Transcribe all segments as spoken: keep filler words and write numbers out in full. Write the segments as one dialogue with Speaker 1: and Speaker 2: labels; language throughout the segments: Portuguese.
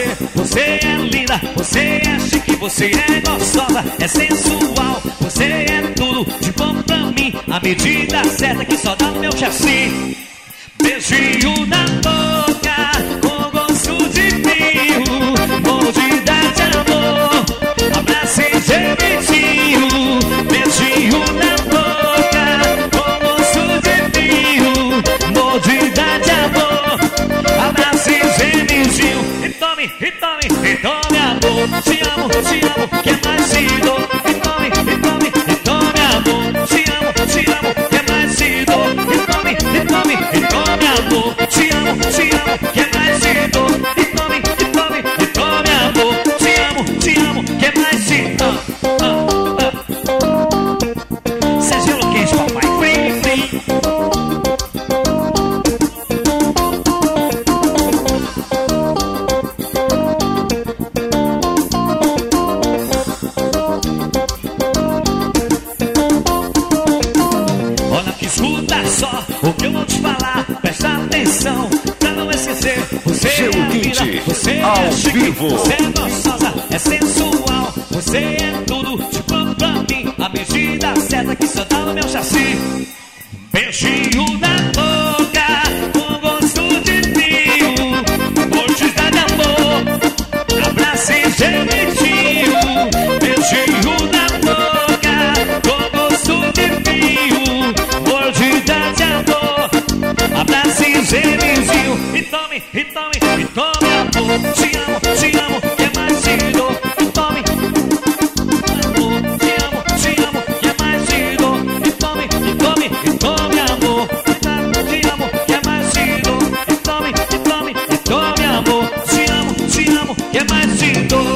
Speaker 1: você. Você é linda, você é chique, você é gostosa, é sensual. Você é tudo de bom pra mim. A medida certa que só dá no meu chassi. Beijinho na boca, com gosto de vinho, mordida de amor, abraço e jeitinho. Beijinho na boca, com gosto de vinho, mordida de amor, abraço e jeitinho. E tome, e tome, e tome amor. Te amo, te amo, que mais te dou. E tome, e tome, e tome amor. Te amo, te amo, que mais te dou. E tome, e tome, e tome amor. Te amo, te amo, que mais te dou. E tome, e tome, e tome amor. Te amo, te amo, que mais te dou. Ah, ah, ah. Cê é gelo quente, papai. Frim, frim. Olha que escuta só o que eu vou te falar. Presta atenção pra não esquecer. Você
Speaker 2: Gelo
Speaker 1: é linda,
Speaker 2: quente,
Speaker 1: você é
Speaker 2: ao
Speaker 1: chique,
Speaker 2: vivo.
Speaker 1: você é gostosa, é sensual. Você é tudo de bom pra mim. A medida certa que só dá no meu chassi. Beijinho na boca, com gosto de vinho, mordida de amor, abraço e jeitinho. Beijinho na boca, com gosto de vinho, mordida de amor, abraço e jeitinho. E tome, e tome, e tome amor. Te amo, te amo, que mais te dou. E tome amor. Te amo, te amo, que mais te dou. E tome, e tome, e tome amor. Te amo, que mais te dou. E tome, e tome, e tome amor. Te amo, te amo, que mais te dou.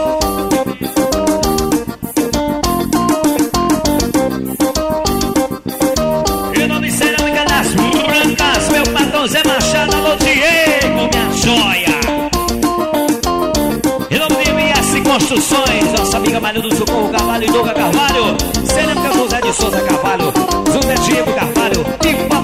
Speaker 1: E o nome Cerâmica das Brancas, meu patrão Zé Machado, alô Diego, minha joia. E o nome de M S Construções, nossa amiga Maria do Socorro Carvalho e Doga Carvalho. Cerâmica José de Souza Carvalho, José Diego Carvalho e